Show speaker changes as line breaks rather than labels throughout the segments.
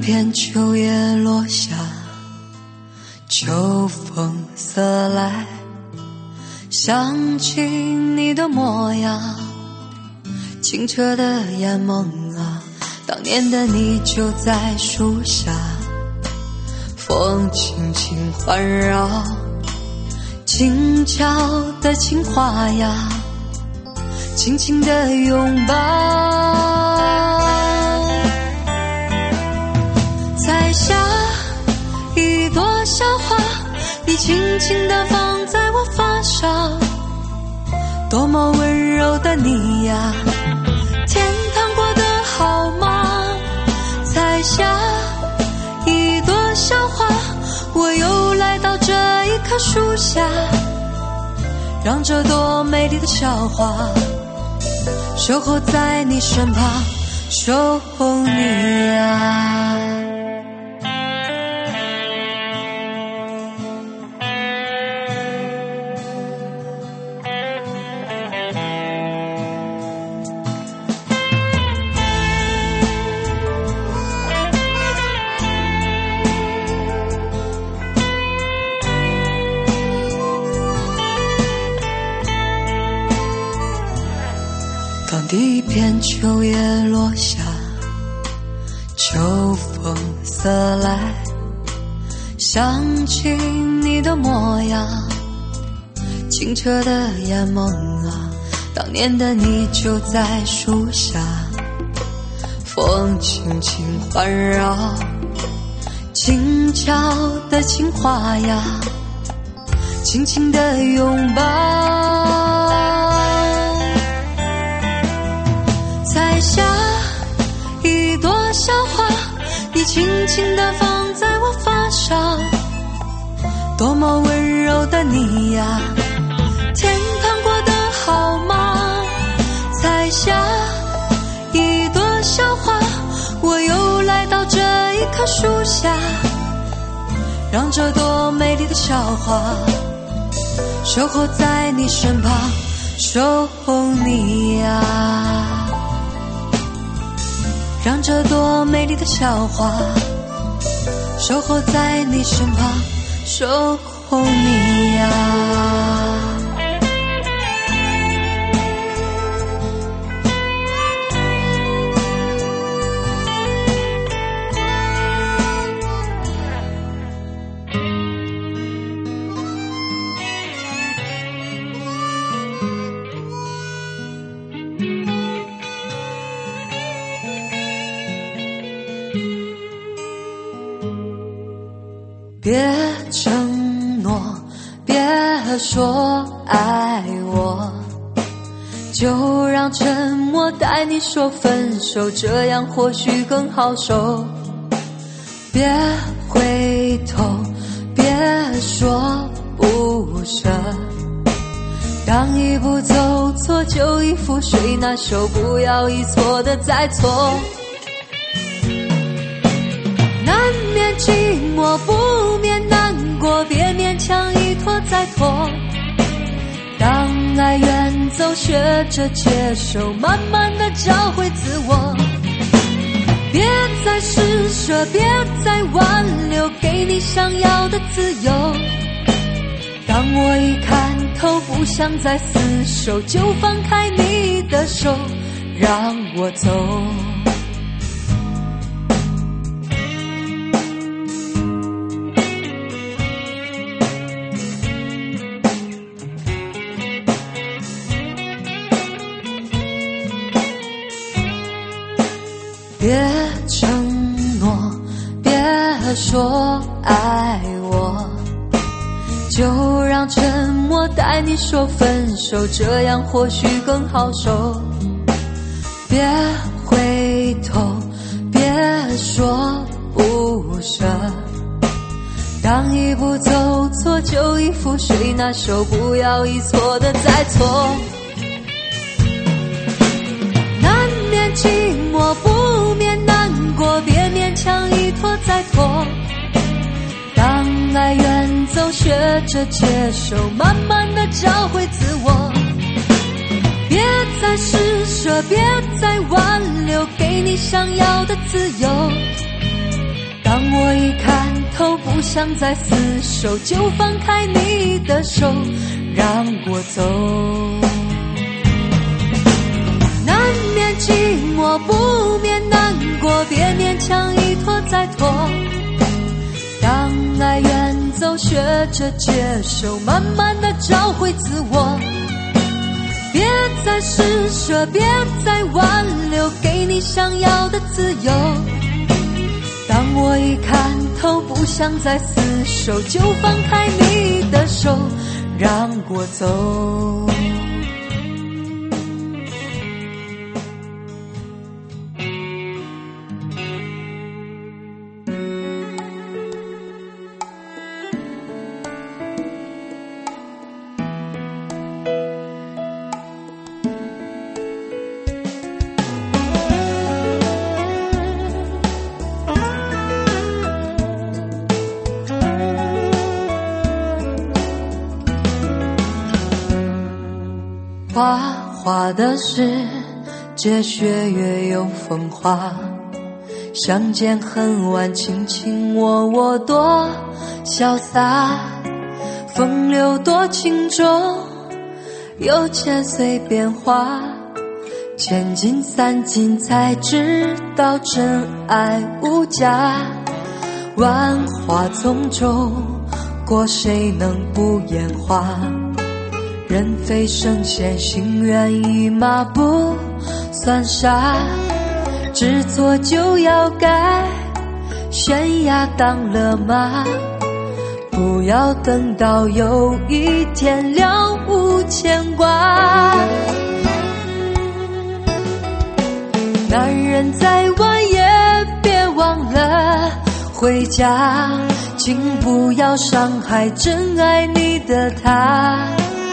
片秋叶落下，秋风色来，想起你的模样，清澈的眼眸啊，当年的你就在树下，风轻轻环绕，轻巧的情话呀，轻轻的拥抱。采下一朵小花，你轻轻地放在我发梢，多么温柔的你呀，天堂过得好吗？采下一朵小花，我又来到这一棵树下，让这朵美丽的小花守候在你身旁，守候你啊。当第一片秋叶落下，秋风色来，想起你的模样，清澈的眼眸啊，当年的你就在树下，风轻轻环绕，轻巧的情话呀，轻轻的拥抱。采下一朵小花，你轻轻地放在我发梢，多么温柔的你呀，天堂过得好吗？采下一朵小花，我又来到这一棵树下，让这朵美丽的小花守候在你身旁，守候你呀，让这朵美丽的小花守候在你身旁，守候你呀。别承诺，别说爱我，就让沉默带你说分手，这样或许更好受。别回头，别说不舍，当一步走错就一覆水，那手不要一错的再错。难免寂寞，不免难过，别勉强一拖再拖。当爱远走，学着接受，慢慢的找回自我。别再施舍，别再挽留，给你想要的自由。当我一看透，不想再厮守，就放开你的手，让我走。别承诺，别说爱我，就让沉默带你说分手，这样或许更好受。别回头，别说不舍，当一步走错就一覆水，那手不要一错的再错。难免寂寞，不免难过，别勉强一拖再拖。当爱远走，学着接受，慢慢的找回自我。别再施舍，别再挽留，给你想要的自由。 都不想再厮守，就放开你的手，让我走。难免寂寞，不免难过，别勉强一拖再拖。当爱远走，学着接受，慢慢地找回自我。别再施舍，别再挽留，给你想要的自由。当我一看透，不想再厮守，就放开你的手，让我走。花花的世界，雪月有风华。相见恨晚，卿卿我我多潇洒。风流多情重，有钱随便花。千金散尽才知道真爱无价。万花丛中过，谁能不眼花？人非圣贤，心猿意马不算傻。知错就要改，悬崖当了马。不要等到有一天了无牵挂。男人再晚也别忘了回家，请不要伤害真爱你的他。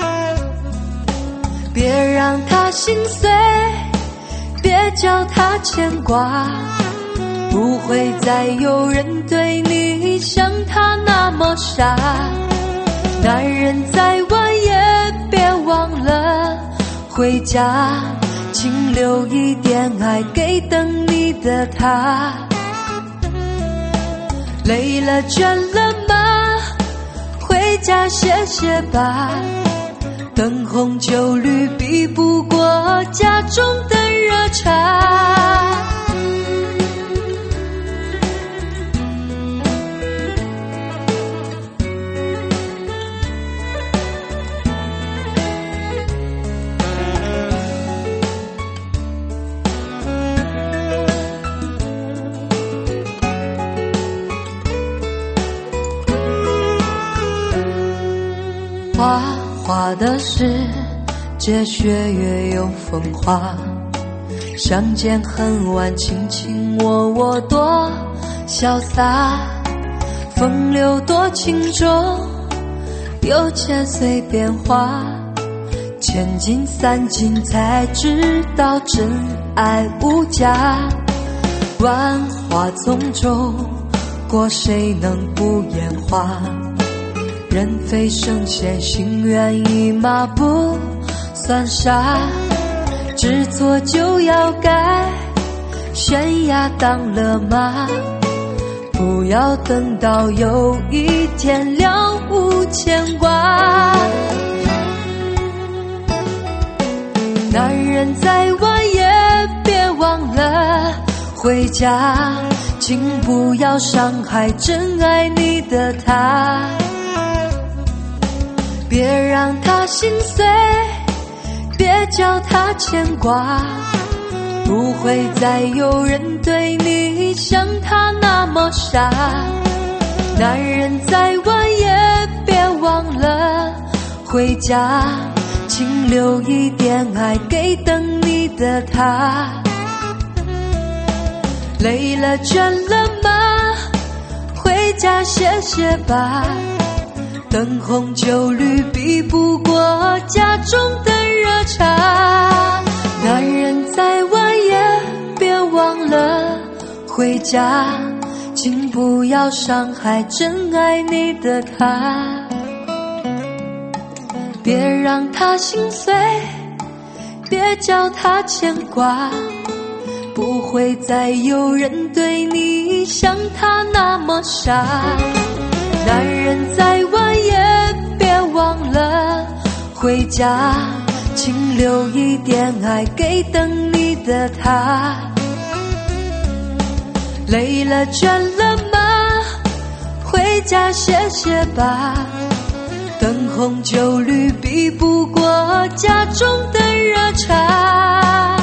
别让他心碎，别叫他牵挂。不会再有人对你像他那么傻。男人再晚也别忘了回家，请留一点爱给等你的他。累了倦了吗？回家歇歇吧。灯红酒绿比不过家中的热茶。花花的世界，雪月有风华。相见恨晚，卿卿我我多潇洒。风流多情重，有钱随便花。千金散尽才知道真爱无价。万花丛中过，谁能不眼花？人非圣贤，心猿意马不算傻。知错就要改，悬崖当了马。不要等到有一天了无牵挂。男人再晚也别忘了回家，请不要伤害真爱你的他。别让他心碎，别叫他牵挂。不会再有人对你像他那么傻。男人再晚也别忘了回家，请留一点爱给等你的他。累了倦了吗？回家歇歇吧。灯红酒绿比不过家中的热茶。男人再晚也别忘了回家，请不要伤害真爱你的他。别让他心碎，别叫他牵挂。不会再有人对你像他那么傻。 男人再晚也别忘了回家，请留一点爱给等你的他。累了倦了吗？回家歇歇吧，灯红酒绿比不过家中的热茶。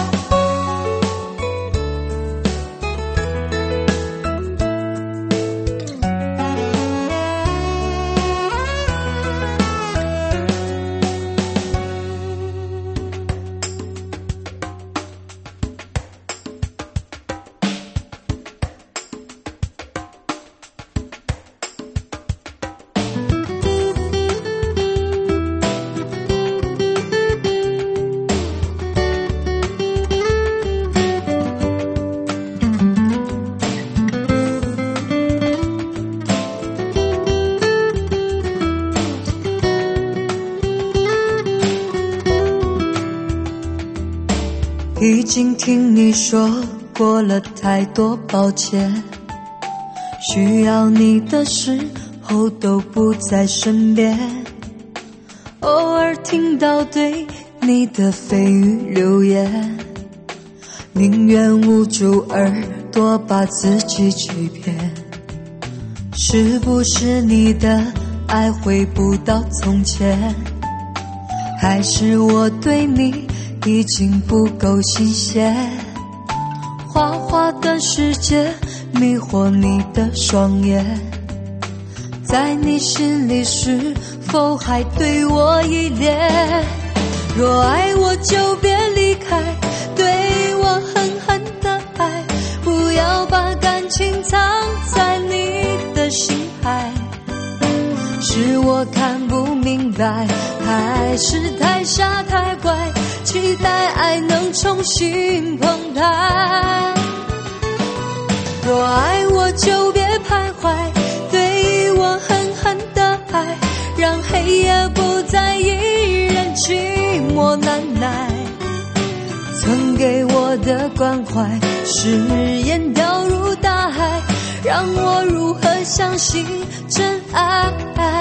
已经听你说过了太多抱歉，需要你的时候都不在身边，偶尔听到对你的蜚语流言，宁愿捂住耳朵把自己欺骗。是不是你的爱回不到从前，还是我对你已经不够新鲜？花花的世界迷惑你的双眼，在你心里是否还对我依恋？若爱我就别离开，对我狠狠的爱，不要把感情藏在你的心海。是我看不明白，还是太傻太乖，期待爱能重新澎湃。若爱我就别徘徊，对我狠狠的爱，让黑夜不再一人寂寞难耐。曾给我的关怀，誓言掉入大海，让我如何相信真爱？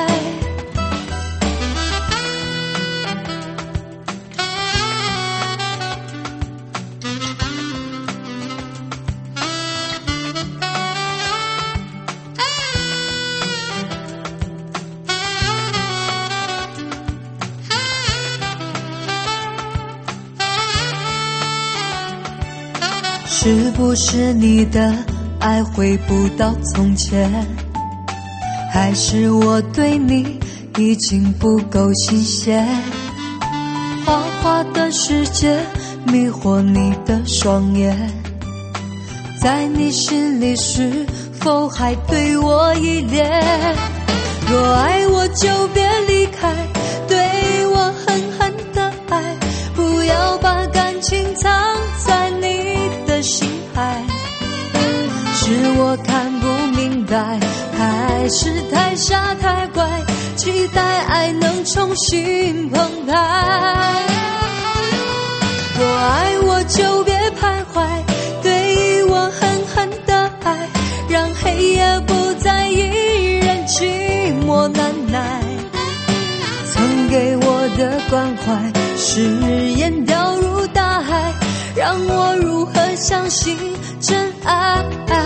是不是你的爱回不到从前，还是我对你已经不够新鲜？花花的世界迷惑你的双眼，在你心里是否还对我依恋？若爱我就别离开，对我狠狠的爱，不要把感情藏在你的心海。是我看不明白，还是太傻太乖，期待爱能重新澎湃。若爱我就别徘徊，对我狠狠的爱，让黑夜不再一人寂寞难耐。曾给我的关怀，誓言掉入大海，让我如何相信真爱？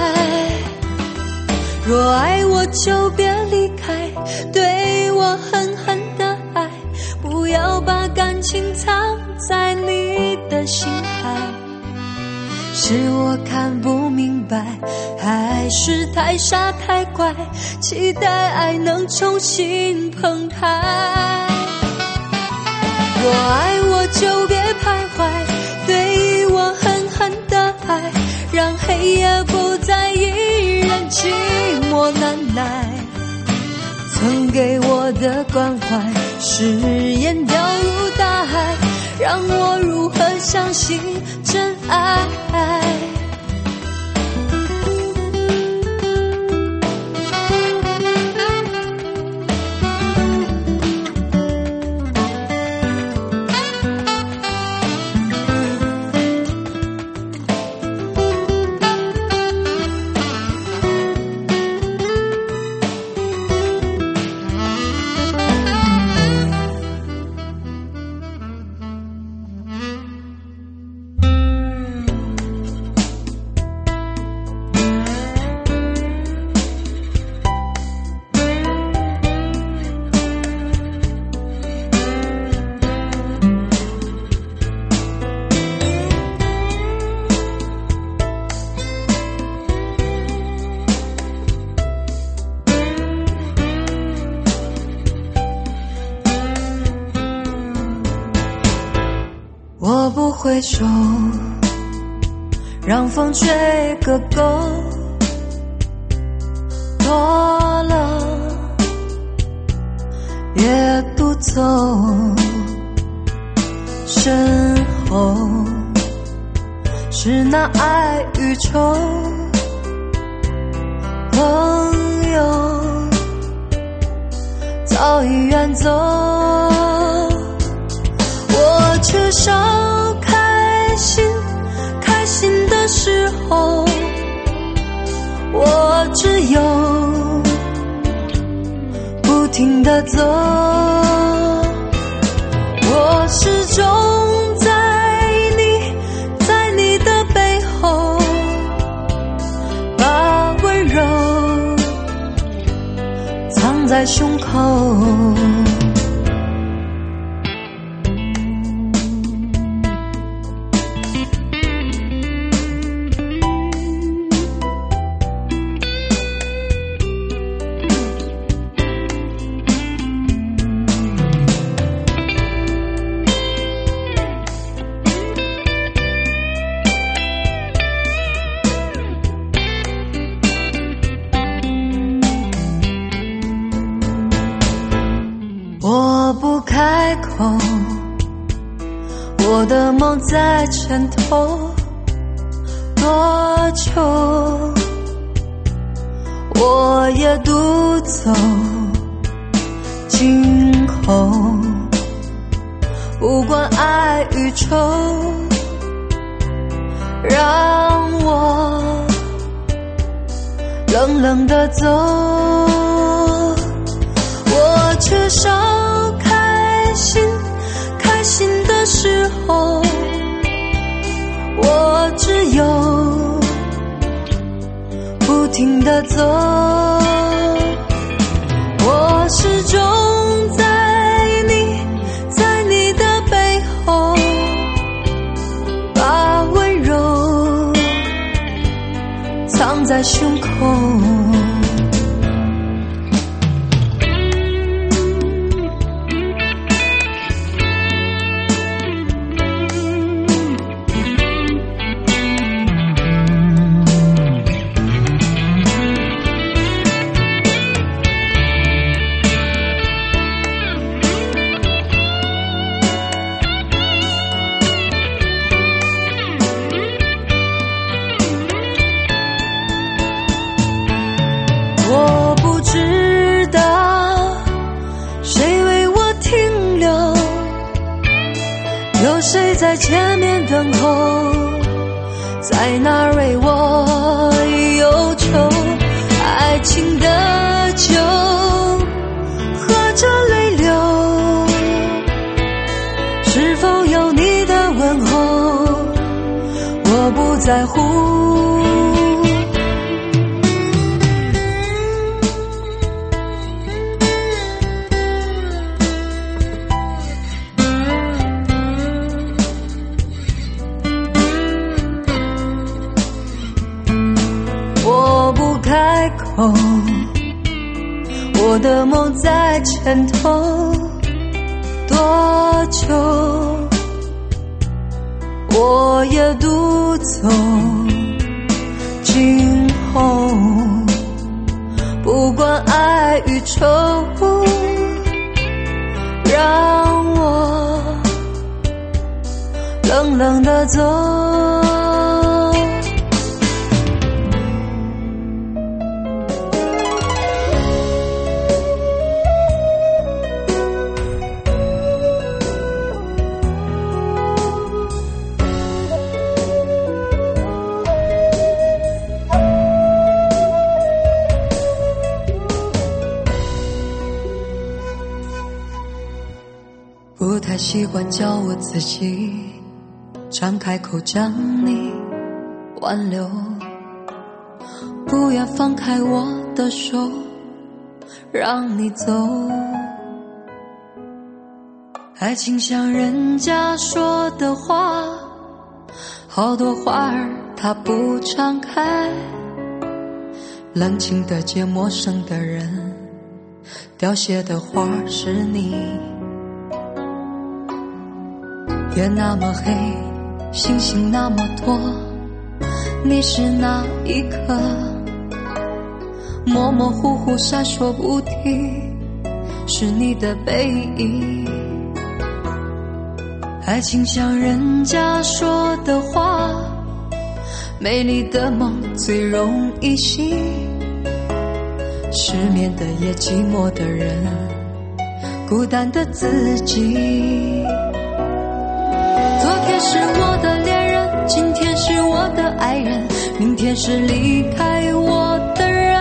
若爱我就别离开，对我狠狠的爱，不要把感情藏在你的心海。是我看不明白，还是太傻太乖，期待爱能重新澎湃。若爱我就别徘徊，对我狠狠的爱，让黑夜不再一人寂寞难耐。曾给我的关怀，誓言掉入大海，让我如何相信真爱？ 挥手，让风吹个够，多了别独走，身后是那爱与愁，朋友早已远走，我缺少开心的时候，我只有不停地走，我始终在你的背后，把温柔藏在胸口。我不开口，我的梦在前头，多久我也独走，今后不管爱与愁，让我冷冷地走，我缺少开心的时候，我只有不停地走，我始终在你的背后，把温柔藏在胸口。我不知道谁为我停留，有谁在前面等候，在那儿为我忧愁，爱情的酒喝着泪流，是否有你的问候，我不在乎，我不开口，我的梦在前头，多久我也独走，今后不管爱与愁，让我冷冷地走。不太习惯叫我自己张开口将你挽留，不愿放开我的手让你走，爱情像人家说的话，好多话儿它不常开，冷清的接陌生的人，凋谢的花是你，天那么黑星星那么多，你是哪一颗？模模糊糊闪烁不停，是你的背影。爱情像人家说的话，美丽的梦最容易醒，失眠的夜，寂寞的人，孤单的自己。昨天是我的恋人，今天是我的爱人，明天是离开我的人。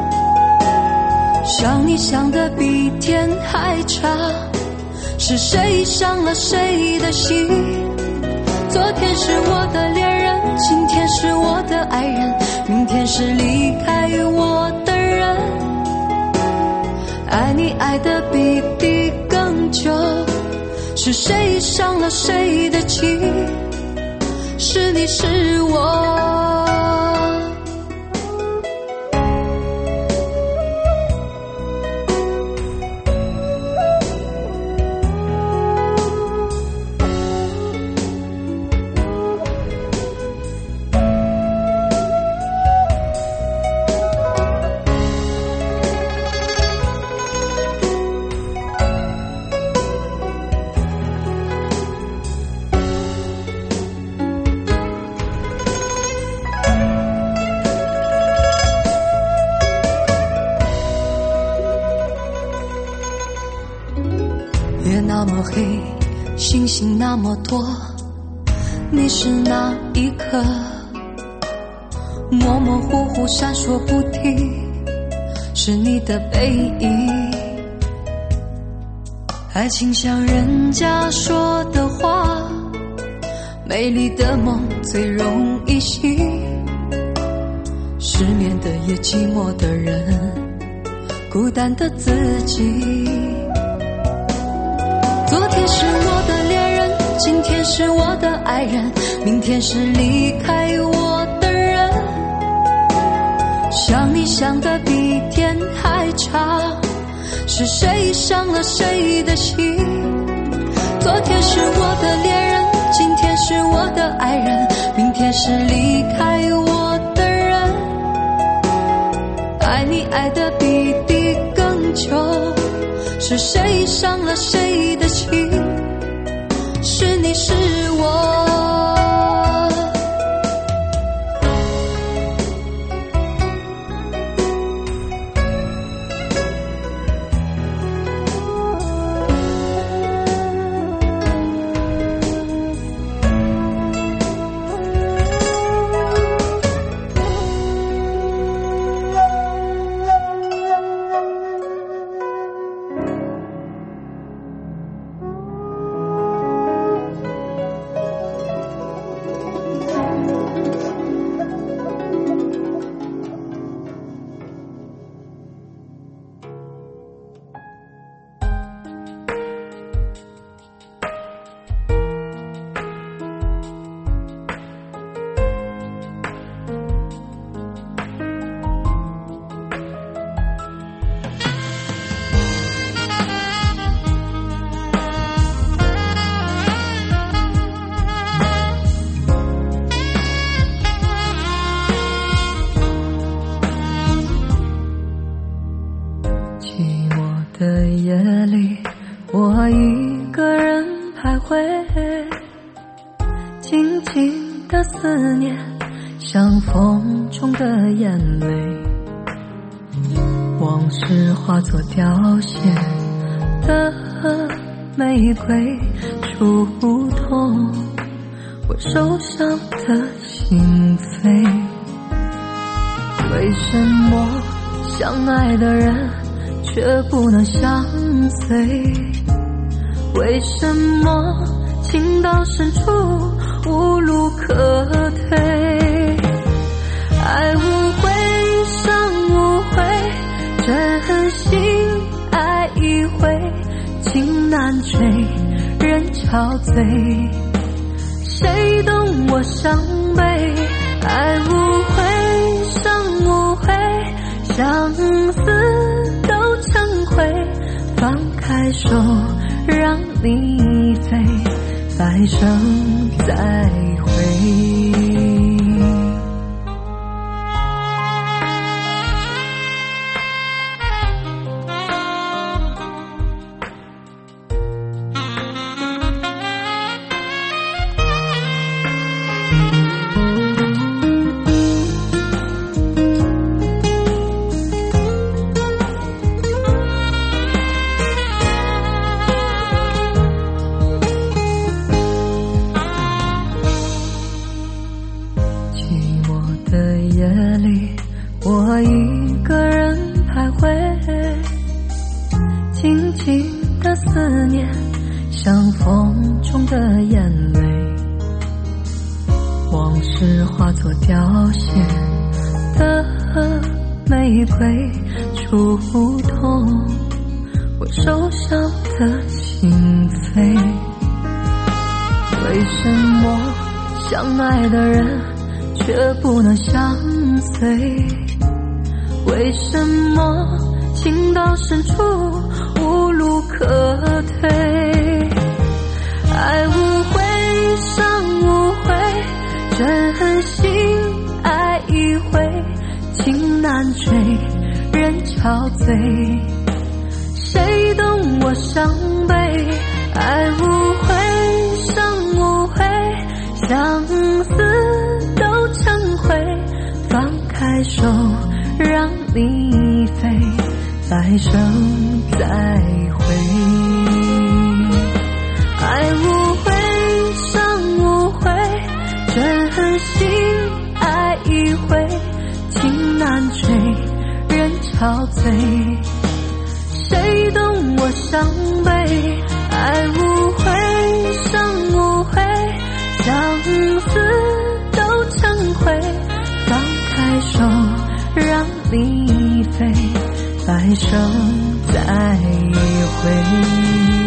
想你想得比天还长，是谁伤了谁的心？昨天是我的恋人，今天是我的爱人，明天是离开我的人。爱你爱得比地更久，是谁伤了谁的情？是你是我。夜那么黑，星星那么多，你是哪一颗？模模糊糊闪烁不停，是你的背影。爱情像人家说的话，美丽的梦最容易醒，失眠的夜，寂寞的人，孤单的自己。昨天是我的恋人，今天是我的爱人，明天是离开我的人。想你想得比天还长，是谁伤了谁的心？昨天是我的恋人，今天是我的爱人，明天是离开我的人。爱你爱得比地更久，是谁伤了谁的情？是你是我。的夜里，我一个人徘徊，静静的思念像风中的眼泪，往事化作凋谢的玫瑰，触痛我受伤的心扉。为什么相爱的人却不能相随？为什么情到深处无路可退？爱无悔，伤无悔，真心爱一回，情难追，人憔悴，谁懂我伤悲？爱无悔，伤无悔，相思都成灰，放开手让你飞， 来生再会。我一个人徘徊，静静的思念像风中的眼泪，往事化作凋谢的玫瑰，触痛我受伤的心扉。为什么相爱的人却不能相随？为什么情到深处无路可退？爱无悔，伤无悔，真心爱一回，情难追，人憔悴，谁懂我伤悲？爱无悔，伤无悔，相思都成灰，放开手让你飞，来生再会。爱无悔，伤无悔，真心爱一回，情难追，人憔悴，谁懂我伤悲？爱无悔，伤无悔，相思都成灰，放开手让你飞，来生再会。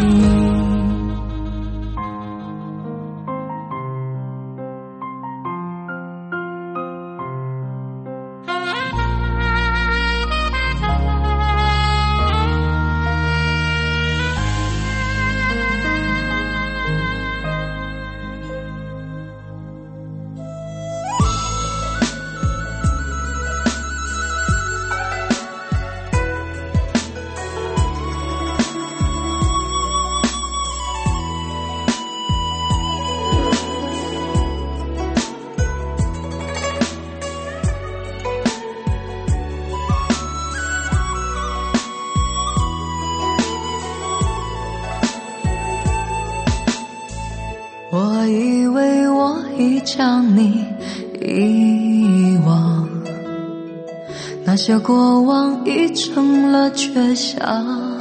我以为我已将你遗忘，那些过往已成了绝响，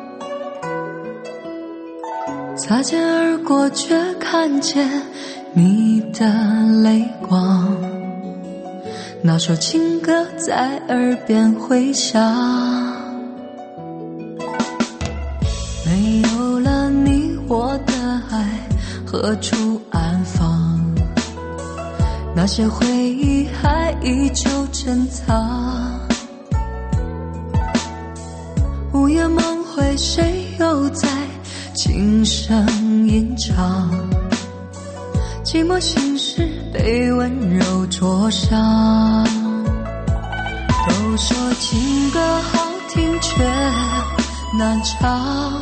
擦肩而过却看见你的泪光，那首情歌在耳边回响，没有了你我的爱何处安放？那些回忆还依旧珍藏。午夜梦回，谁又在轻声吟唱？寂寞心事被温柔灼伤。都说情歌好听却难唱，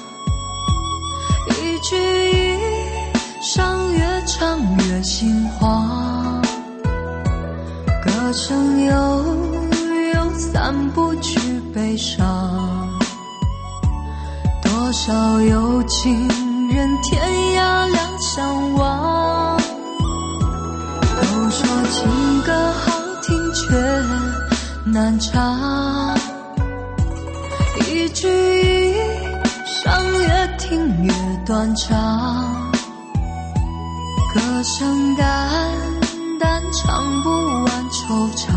一句一伤越唱越心慌，歌声悠散不去悲伤，多少有情人天涯两相望。都说情歌好听却难唱，一句一伤越听越断肠，歌声淡淡唱不完惆怅，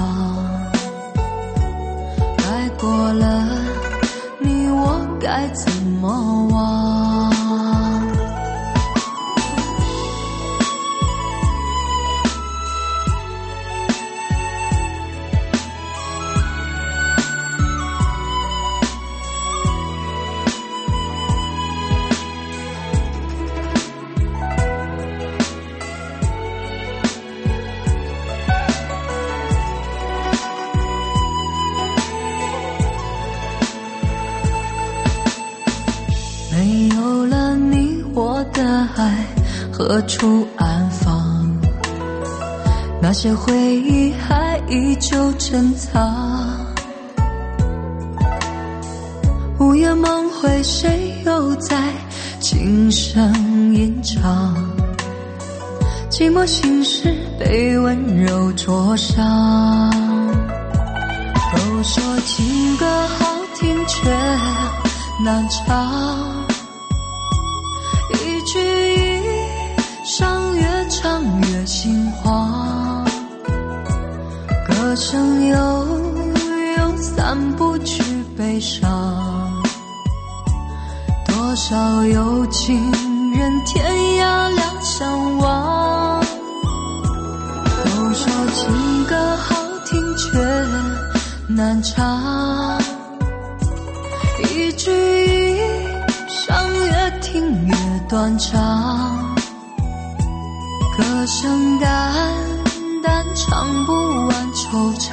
爱过了你我该怎么忘？ 有了你，我的爱何处安放？那些回忆还依旧珍藏。午夜梦回，谁又在轻声吟唱？寂寞心事被温柔灼伤。都说情歌好听却难唱，一句一伤越唱越心慌。歌声悠散不去悲伤，多少有情人天涯两相望。都说情歌好听却难唱，一句一伤越听越断肠。歌声淡淡唱不完惆怅，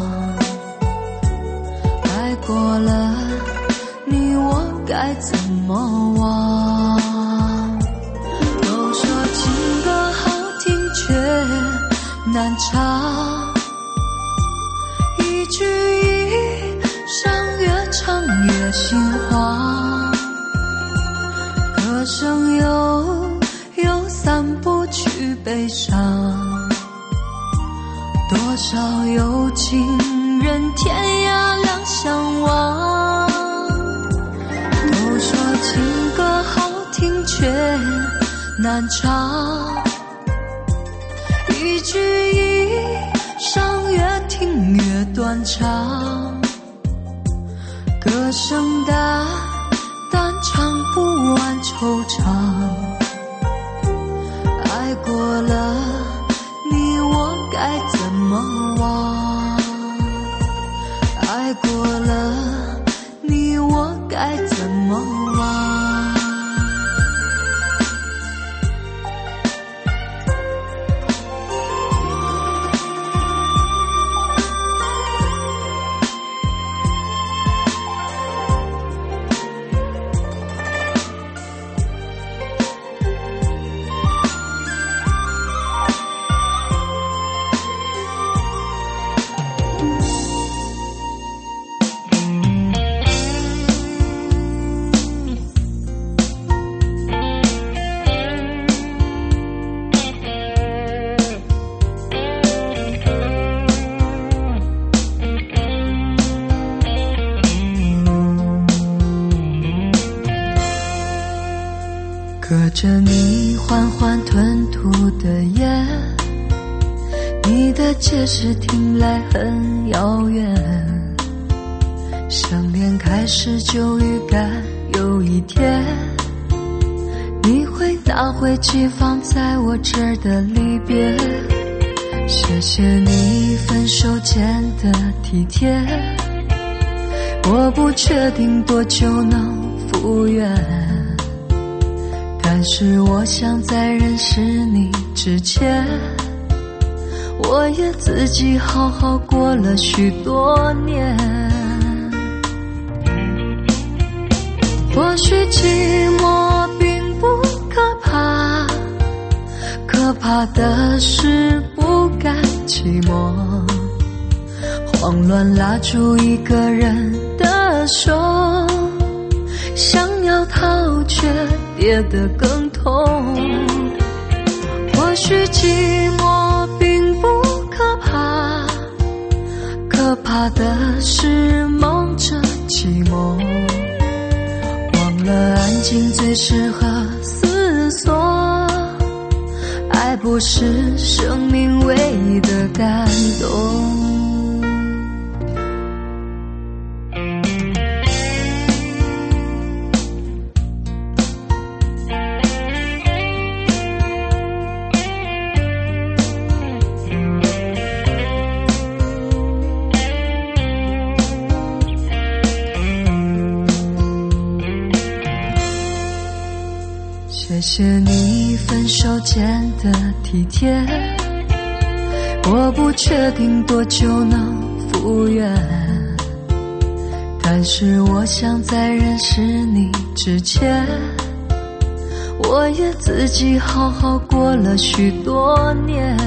爱过了你我该怎么忘？都说情歌好听却难唱，一句一伤越唱越心慌。歌声又散不去悲伤，多少有情人天涯两相望。都说情歌好听却难唱，一句一伤越听越断肠。歌声淡淡唱不完惆怅，爱过了你我该怎么忘？爱过了你我该怎么忘？隔着你缓缓吞吐的烟，你的解释听来很遥远。相恋开始就预感有一天，你会拿回寄放在我这儿的离别。谢谢你分手前的体贴，我不确定多久能复原，但是我想在认识你之前，我也自己好好过了许多年。或许寂寞并不可怕，可怕的是不甘寂寞，慌乱拉住一个人的手，想要逃却跌得更痛。或许寂寞并不可怕，可怕的是梦着寂寞，忘了安静最适合思索，爱不是生命唯一的感动。谢谢你分手前的体贴，我不确定多久能复原，但是我想在认识你之前， 我也自己好好过了许多年。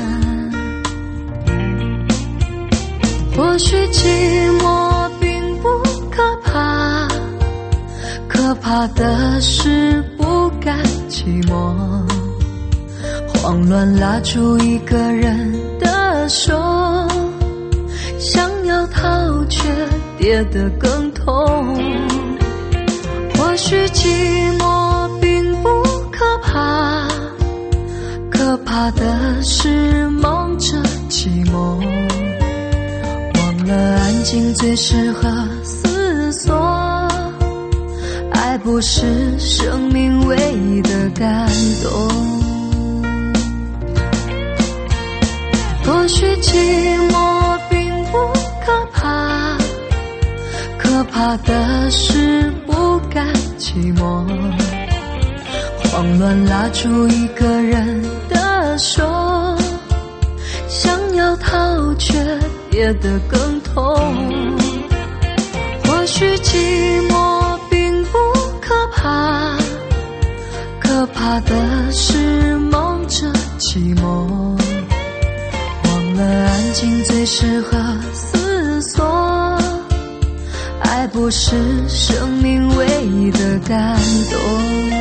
或许寂寞并不可怕，可怕的是不甘寂寞，慌乱拉住一个人的手，想要逃却跌得更痛。或许寂寞并不可怕，可怕的是忙着寂寞，忘了安静最适合思索，爱不是生命唯一的感动。或许寂寞并不可怕，可怕的是不甘寂寞，慌乱拉住一个人的手，想要逃却跌得更痛。或许寂寞并不可怕，可怕的是忙着寂寞，忘了安静最适合思索，爱不是生命唯一的感动。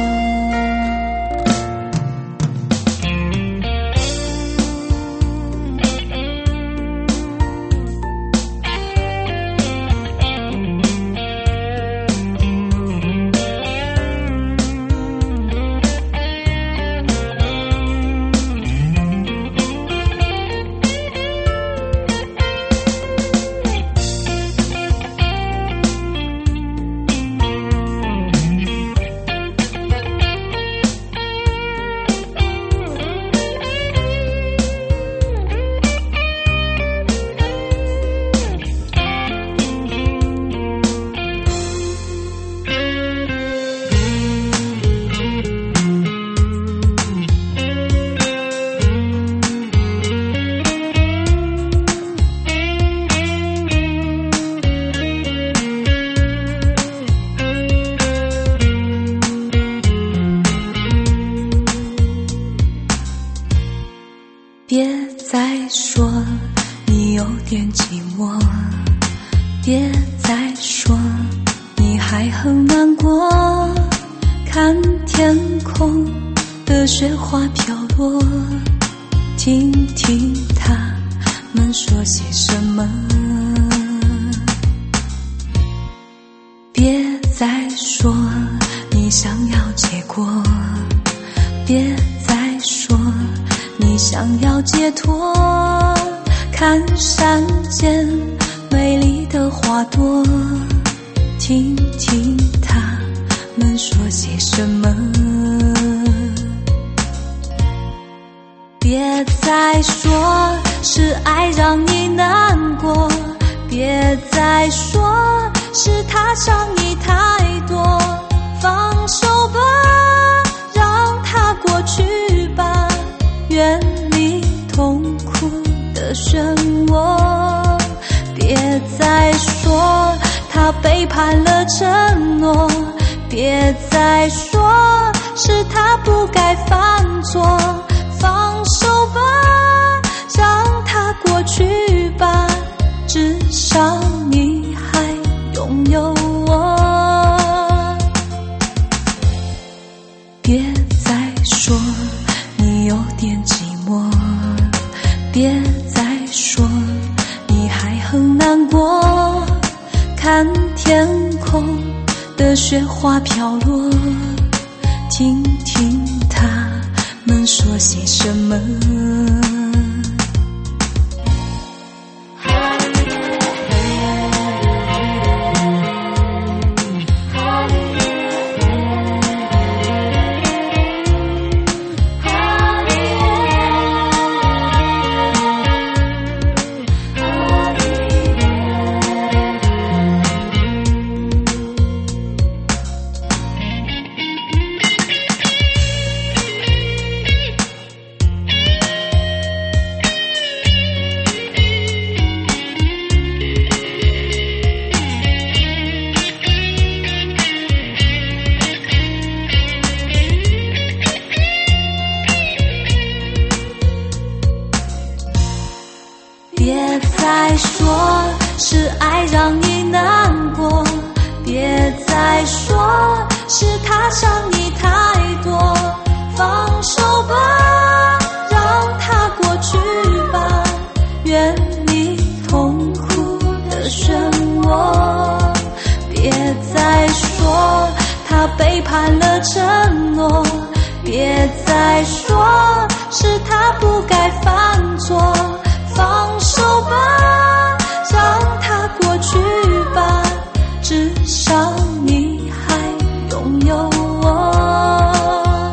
别再说你有点寂寞，别再说你还很难过，看天空的雪花飘落，听听他们说些什么。别再说你想要结果，别再说你想要解脱，看山间美丽的花朵，听听他们说些什么。别再说是爱让你难过，别再说是他伤你太多，放手吧，让它过去吧，远离痛苦的漩涡。别再说他背叛了承诺，别再说是他不该犯错，放手吧，让它过去吧，至少你还拥有我。别再说你有点寂寞，别再说你还很难过，看天空的雪花飘落，听听他们说些什么。
再说，是他想你太多，放手吧，让它过去吧，愿你痛苦的漩涡。别再说他背叛了承诺，别再说是他不该犯错，放手吧，让它过去吧，至少你还拥有我。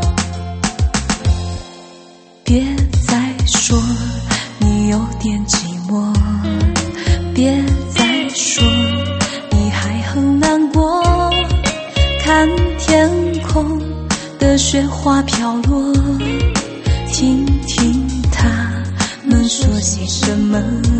别再说你有点寂寞，别再说你还很难过，看天空的雪花飘落，听听他们说些什么。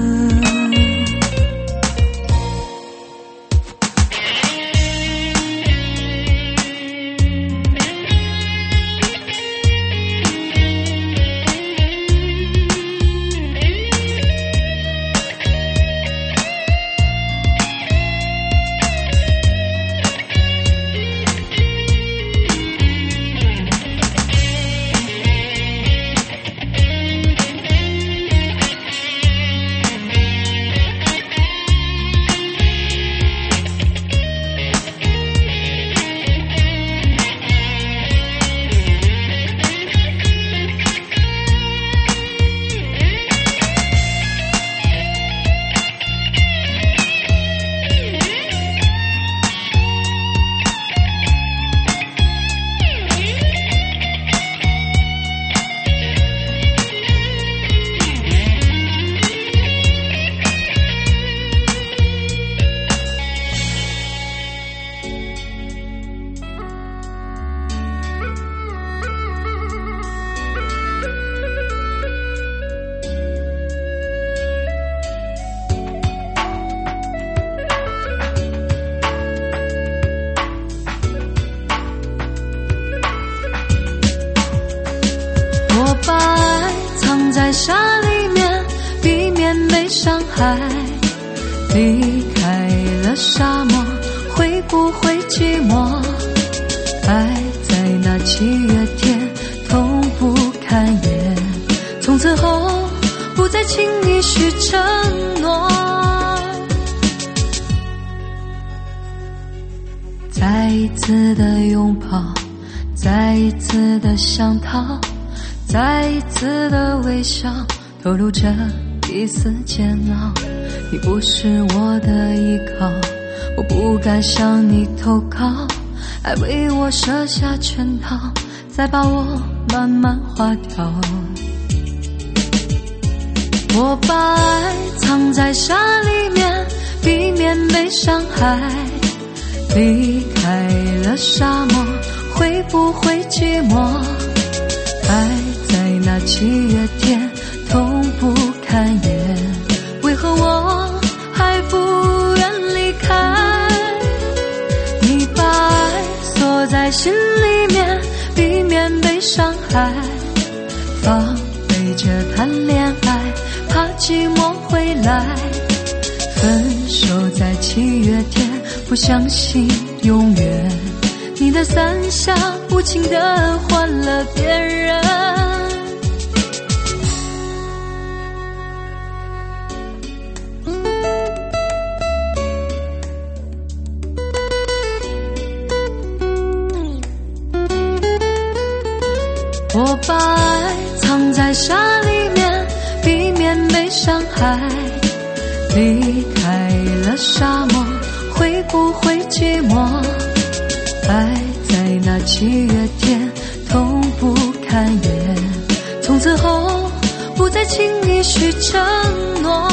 我把爱藏在沙里面，避免被伤害，离开了沙漠，会不会寂寞？爱在那7月天痛不堪言，从此后不再轻易许承诺。再一次的拥抱，再一次的想逃，再一次的微笑，透露着一丝煎熬。你不是我的依靠，我不敢向你投靠，爱为我设下圈套，再把我慢慢划掉。我把爱藏在沙里面，避免被伤害，离开了沙漠，会不会寂寞？爱在那7月天痛不堪言，为何我还不愿离开？你把爱锁在心里面，避免被伤害，防备着谈恋爱，怕寂寞回来。分手在7月天，不相信永远，你的伞下无情地换了别人。我把爱藏在沙里面，避免被伤害，离开了沙漠，会不会寂寞？爱在那7月天痛不堪言，从此后不再轻易许承诺。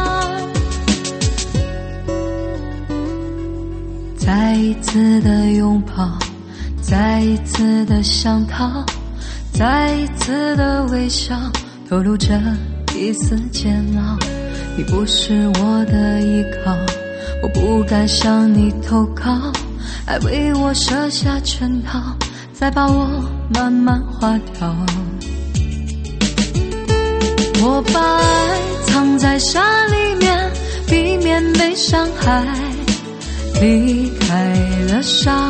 再一次的拥抱，再一次的想逃，再一次的微笑，透露着一丝煎熬。你不是我的依靠，我不敢向你投靠，爱为我设下圈套，再把我慢慢划掉。我把爱藏在沙里面，避免被伤害，离开了沙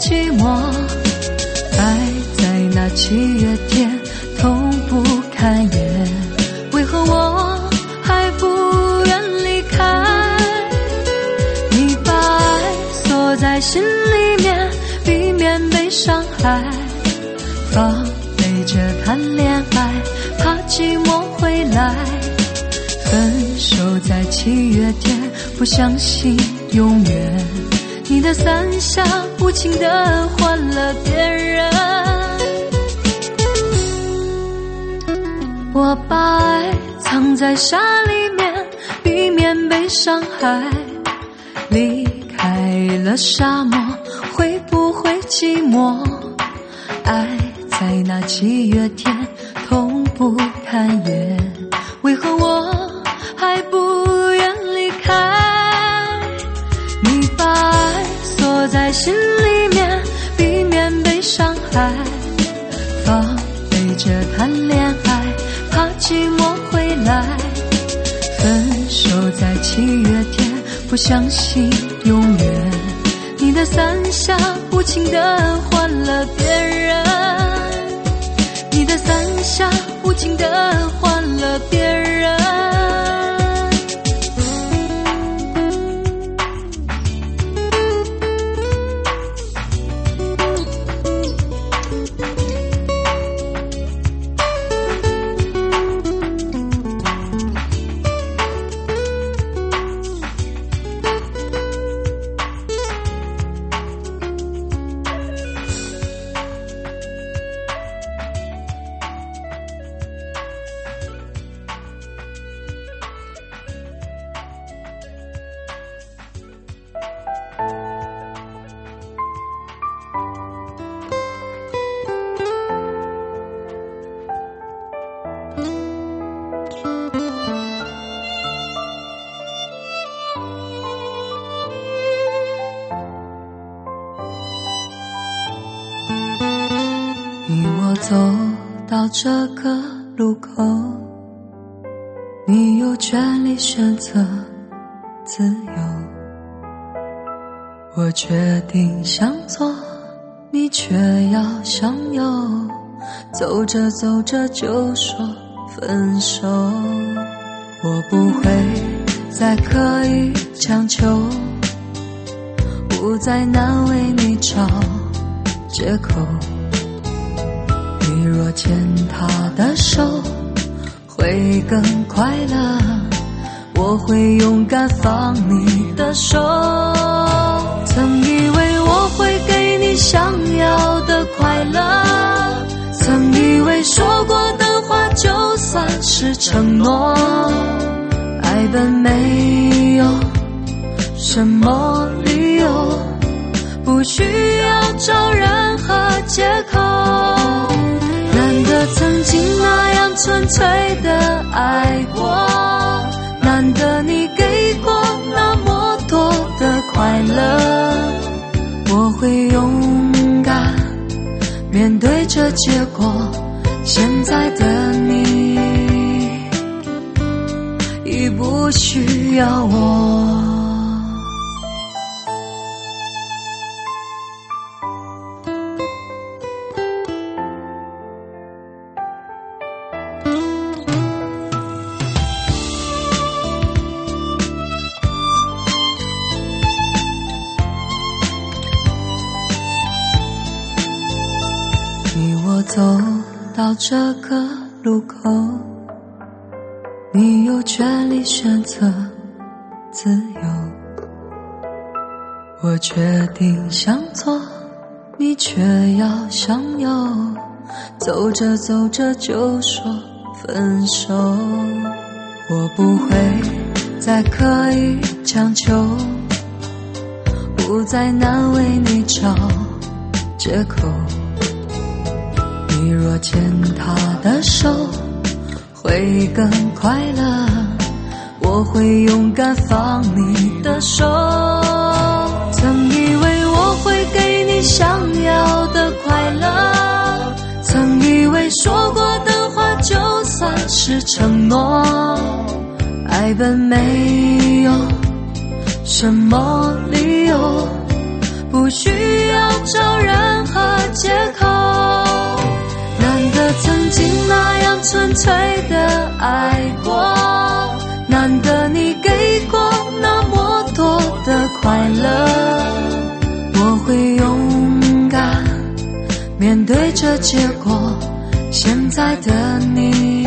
寂寞，爱在那7月天痛不堪言，为何我还不愿离开？你把爱锁在心里面，避免被伤害，防备着谈恋爱，怕寂寞回来。分手在7月天，不相信永远，你的伞下无情地换了别人。我把爱藏在沙里面，避免被伤害，离开了沙漠，会不会寂寞？爱在那7月天痛不堪言，为何我还不愿离开？你把爱锁在心里面，避免被伤害，防备着谈恋爱，怕寂寞回来。分手在7月天，不相信永远，你的伞下无情地换了别人，你的伞下无情地换了别人。你我走到这个路口，你有权利选择自由，我决定向左，你却要向右，走着走着就说分手。我不会再刻意强求，不再难为你找借口，你若牵他的手会更快乐，我会勇敢放你的手。曾以为我会给你想要的快乐，曾以为说过的话就算是承诺，爱本没有什么理由，不需要找任何借口。难得曾经那样纯粹的爱过，难得你给过那么多的快乐，我会勇敢面对这结果。现在的你已不需要我。你我走到这个路口，你有权利选择自由，我决定向左，你却要向右，走着走着就说分手。我不会再刻意强求，不再难为你找借口，你若牵他的手会更快乐，我会勇敢放你的手。曾以为我会给你想要的快乐，曾以为说过的话就算是承诺，爱本没有什么理由，不需要找
纯粹的爱过，难得你给过那么多的快乐，我会勇敢面对这结果。现在的你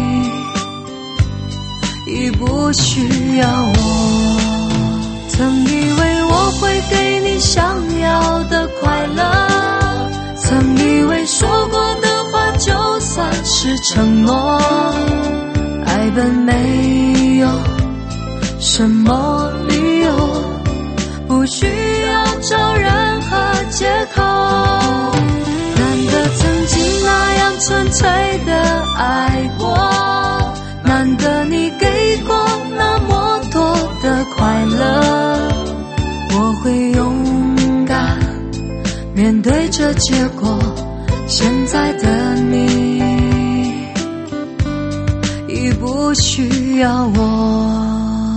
已不需要我，曾以为我会给你想要的快乐，曾以为说过的话就算是承诺，爱本没有什么理由，不需要找任何借口，难得曾经那样纯粹的爱过，难得你给过那么多的快乐，我会勇敢面对这结果。现在的你已不需要我。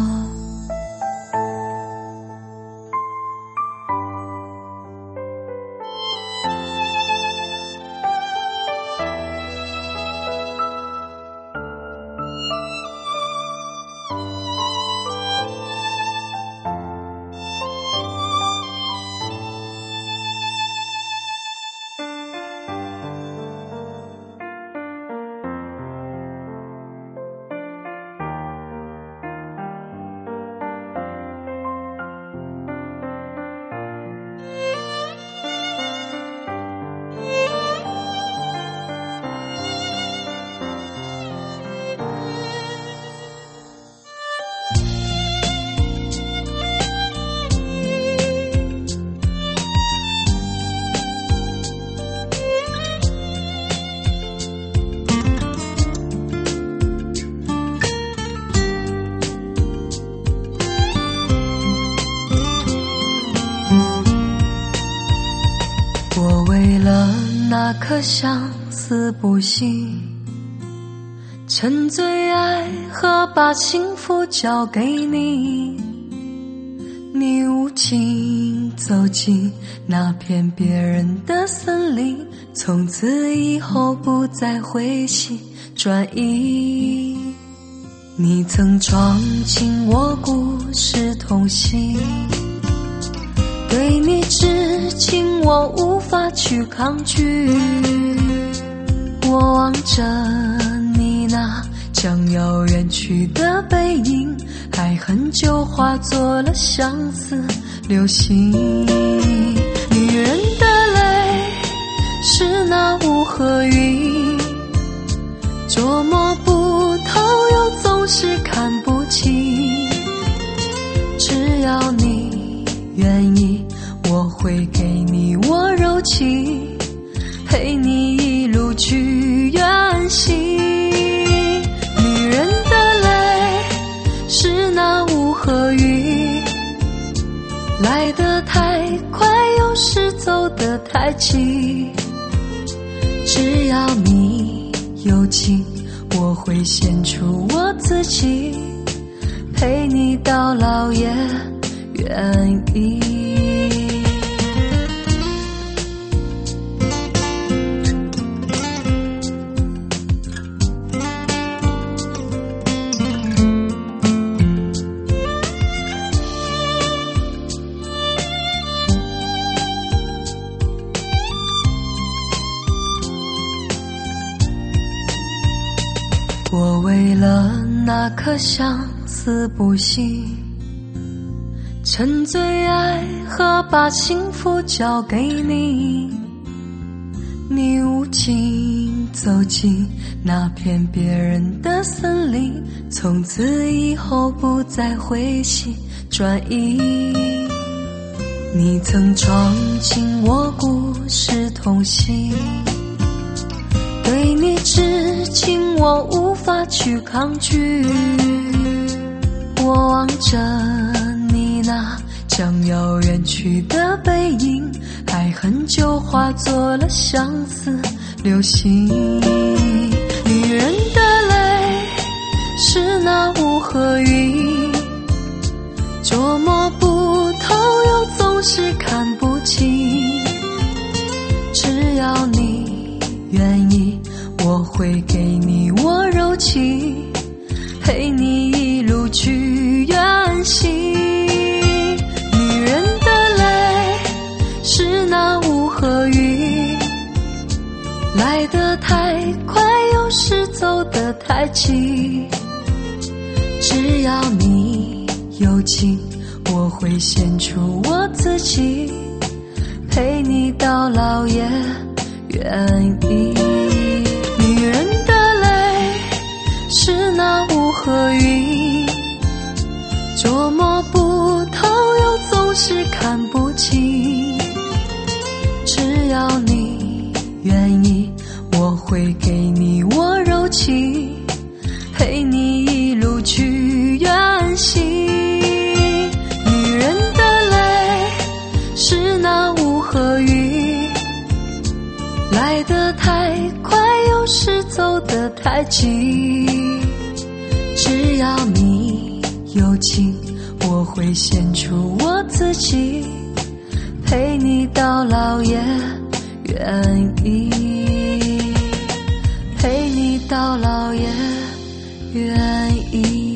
我为了那颗相思不息，沉醉爱和把幸福交给你，你无情走进那片别人的森林，从此以后不再回心转意。你曾闯进我故事痛心，对你痴情我无法去抗拒，我望着你那将要远去的背影，爱恨就化作了相思流星。女人的泪是那无何云，捉摸不透又总是看不清，只要你愿意，我会给你我柔情，陪你一路去远行。女人的泪是那无何云，来得太快有时走得太急，只要你有情，我会献出我自己，陪你到老也愿意。我为了那颗相思不息，沉醉爱和把幸福交给你，你无情走进那片别人的森林，从此以后不再回心转意。你曾闯进我故事痛心，对你痴情我无法去抗拒，我望着你那将要远去的背影，爱恨就化作了相思流星。女人的泪是那无何云，捉摸不透又总是看不清，只要你愿意，我会给你我来得太快，有时走得太急。只要你有情，我会献出我自己，陪你到老也愿意。女人的泪是那雾和云，捉摸不透又总是看不清。只要你愿意，我会给你我柔情，陪你一路去远行。女人的泪是那雾和云，来得太快，有时走得太急。只要你有情，我会献出我自己，陪你到老也愿意，陪你到老也愿意。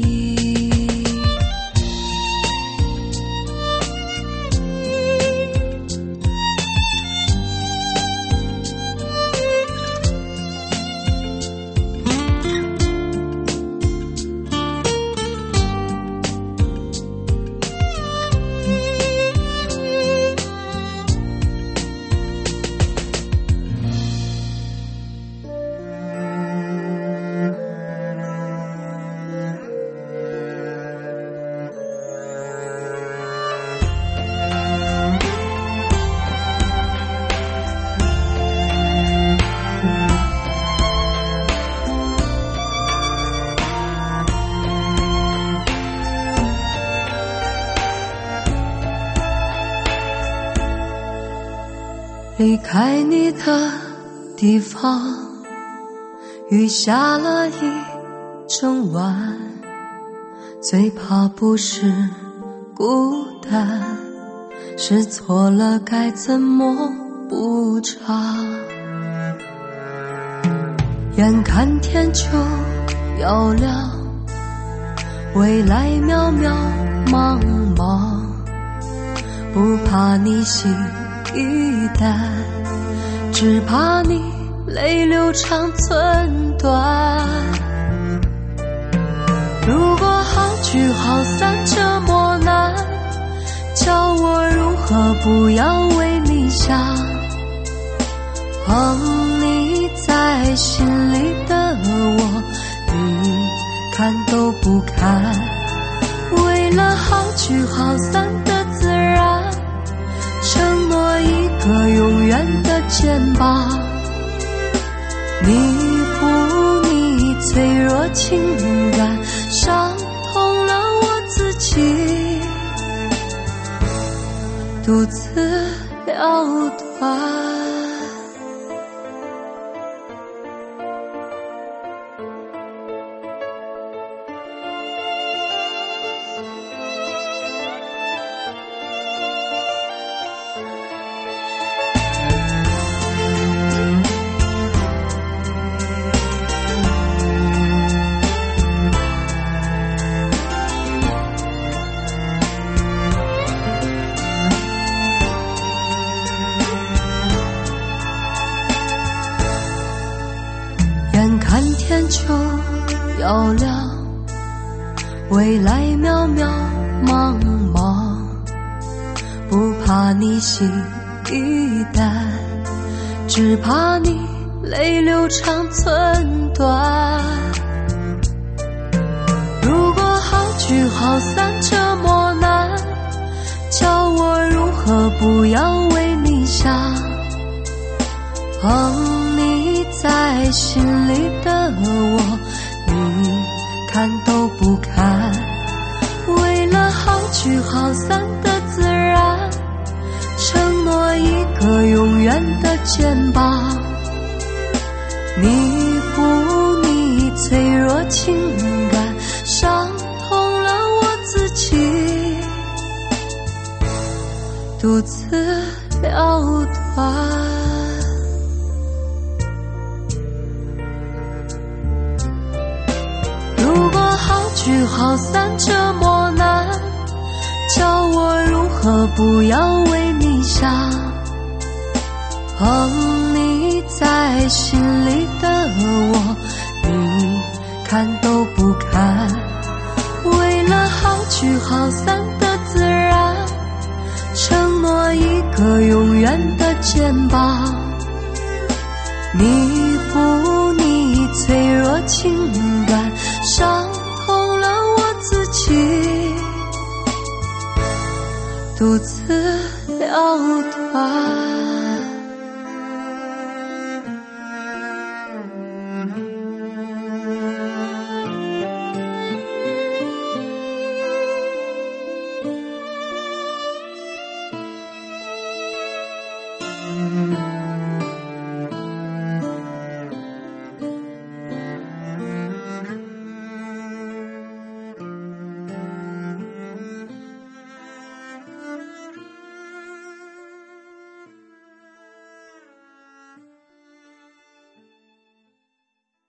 离开你的地方，雨下了一整晚，最怕不是孤单，是错了该怎么补偿。眼看天就要亮，未来渺渺茫茫，不怕你心一淡，只怕你泪流长寸断。如果好聚好散这么难，叫我如何不要为你想。你在心里的我，你看都不看。为了好聚好散的自然，承诺一个永远的肩膀。弥补你脆弱情感，伤痛了我自己，独自了断。眼看天就要亮，未来渺渺茫茫，不怕你心一淡，只怕你泪流长寸断。如果好聚好散这么难，叫我如何不要为你想。你在心里的我，你看都不看。为了好聚好散的自然，承诺一个永远的肩膀。弥补你脆弱情感，伤痛了我自己，独自了断。聚好散这么难，叫我如何不要为你想。你
在心里的我，你看都不看。为了好聚好散的自然，承诺一个永远的肩膀，弥补你脆弱情感，伤痛了我自己，独自了断。